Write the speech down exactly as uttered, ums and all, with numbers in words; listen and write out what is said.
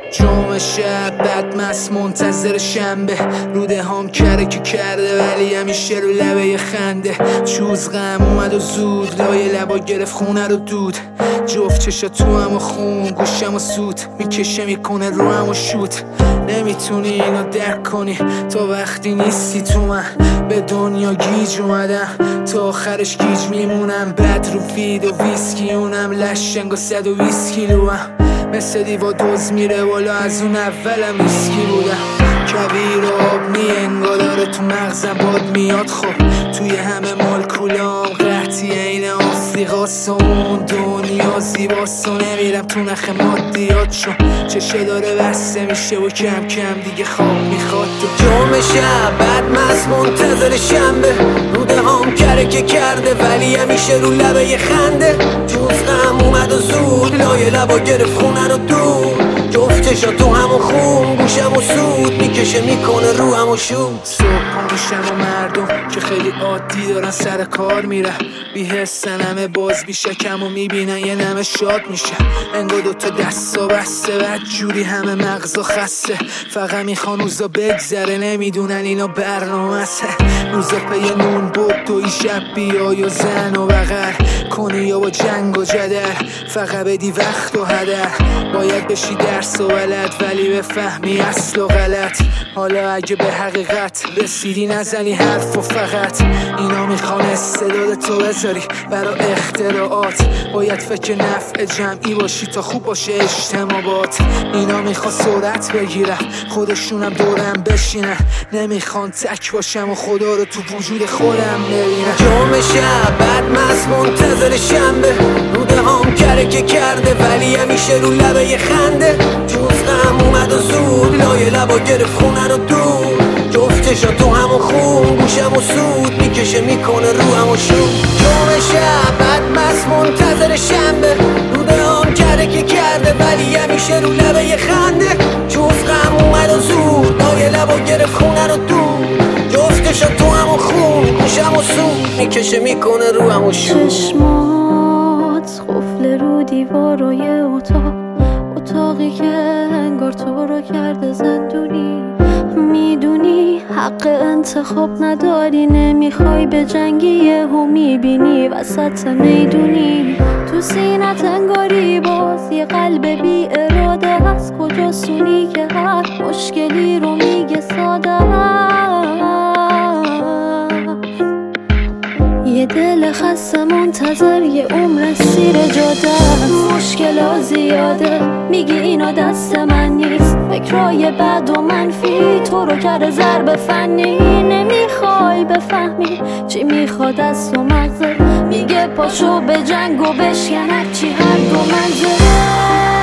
جمعه شب بدمست منتظر شنبه، روده هم کره که کرده ولی همیشه رو لبه خنده. چوز غم اومد و زود لای لبا گرفت خونه رو دود. جفت چشا تو هم و خون گوشم و سود میکشه میکنه رو هم و شوت. نمیتونی اینو درک کنی تا وقتی نیستی تو من. به دنیا گیج اومدم تا آخرش گیج میمونم. بد رو فید و ویسکی اونم لشنگ و صد و بیست کیلوام. مثل دیوا دوز میره بالا از اون اولم ویسکی بودم. کویر و آب می انگار داره تو مغزم باد میاد. خب توی همه مالکولام قحطی این آفریقاست و اون دنیا زیباست و نمیرم تو نخ مادیات شو. چشه داره بسته میشه و کم کم دیگه خواب میخواد. جمعه شب بدمست منتظر شنبه، روده هم کره که کرده ولی همیشه رو لبه خنده. جوز غم اومد و زود لای لبا گرفت خونه رو دور. جفت چشا تو همون خون گوشم و سود میکشه میکنه رو هم و شود. صبح میشم و مردم که خیلی عادی دارن سر کار میرن، بی حسن همه باز بی شکم و میبینن یه نمه شاد میشه. انگار دوتا دستا بسته بد جوری همه مغزا خسته. فقط میخوان روزا بگذره نمیدونن اینا برنامه است. روزا پی نون بود توی شب بیای و زن و بغل کنی یا با جنگ و جدل. فقط بدی وقت و هدر باید بشی درس و ولد ولی بفهمی اصل و غلط. حالا اگه به حقیقت رسیدی نزنی حرف و فقط اینا میخوان استعداد تو بذاری برا اختراعات. باید فکر نفع جمعی باشی تا خوب باشه اجتماعات. اینا میخوان سرعت بگیرن خودشونم دورم بشینن. نمیخوان تک باشم و خدا رو تو وجود خودم ببینم. جمعه شب بدمست منتظر شنبه، روده هم کره که کرده ولی همیشه رو لبه خنده. جوز غم اومد و زود لای لبا گرفت خونه رو دور. جفت چشا تو همون خون گوشم و سود میکشه میکنه رو هم و شود. جمعه شب بدمست منتظر شنبه، روده هم کره که کرده ولی همیشه رو لبه خنده. جوز غم اومد و زود لای لبا گرفت خونه رو دور. جفت چشا تو همون خون گوشم و سود میکشه میکنه رو هم و شود. چشمات قفل رو دیوارای اتاق، اتاقی که انگار تو رو کرده زندونی. میدونی حق انتخاب نداری، نمیخوای به جنگی یهو میبینی وسط میدونی. تو سینت انگاری باز یه قلب بی اراده هست. کجا سونی که هر مشکلی رو میگه ساده. یه دل خسته منتظر یه عمر سیر جاده. مشکل زیاده میگی اینا دست من نیست. فکرای بد و منفی تو رو کرده ضرب فنی. نمیخوای بفهمی چی میخواد از تو مغزه. میگه پاشو به جنگ و بشکن هرچی هر دو منزله.